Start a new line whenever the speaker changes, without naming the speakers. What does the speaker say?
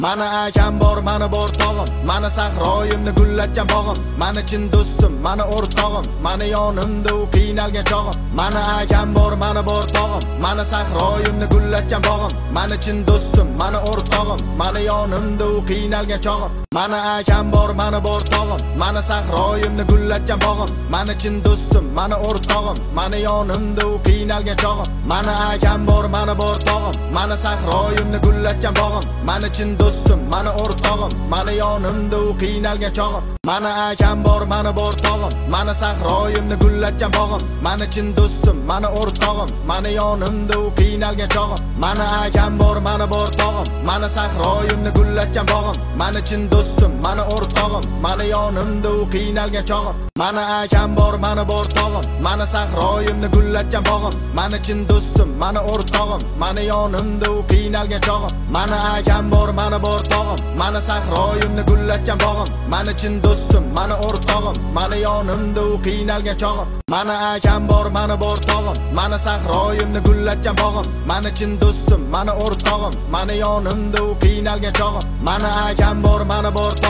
Mana akam bor, mana bor tog'im, mana sahroyimni gullatgan bog'im, mana chin do'stim, mana o'rtog'im, mana yonimda u qiynalgan chog'im. Mana akam bor, mana bor tog'im, mana sahroyimni gullatgan bog'im, mana chin do'stim, mana o'rtog'im, mana yonimda u qiynalgan chog'im. Mana akam bor, mana bor tog'im, mana sahroyimni gullatgan bog'im, mana chin do'stim, mana o'rtog'im, mana yonimda u qiynalgan chog'im. Mana akam bor, mana bor tog'im, mana sahroyimni gullatgan bog'im, mana chin do'stim, mana o'rtog'im, mana yonimda u qiynalgan chog'im. Mana akam bor, mana bor tog'im, mana sahroyimni gullatgan bog'im, mana chin do'stim, mana o'rtog'im, mana yonimda u qiynalgan chog'im. Mana akam bor, mana bor tog'im, mana sahroyimni gullatgan bog'im, mana chin do'stim, mana o'rtog'im, mana yonimda u qiynalgan chog'im. Mana akam bor, mana bor tog'im, mana sahroyimni gullatgan bog'im, mana chin do'stim, mana o'rtog'im, mana yonimda u qiynalgan chog'im. Mana akam bor, mana bor tog'im, mana sahroyimni gullatgan bog'im, mana chin do'stim, mana o'rtog'im, mana yonimda u qiynalgan chog'im. Mana akam bor, mana bor tog'im, mana sahroyimni gullatgan bog'im, mana chin do'stim, mana o'rtog'im, mana yonimda u qiynalgan chog'im. Mana akam bor, mana bor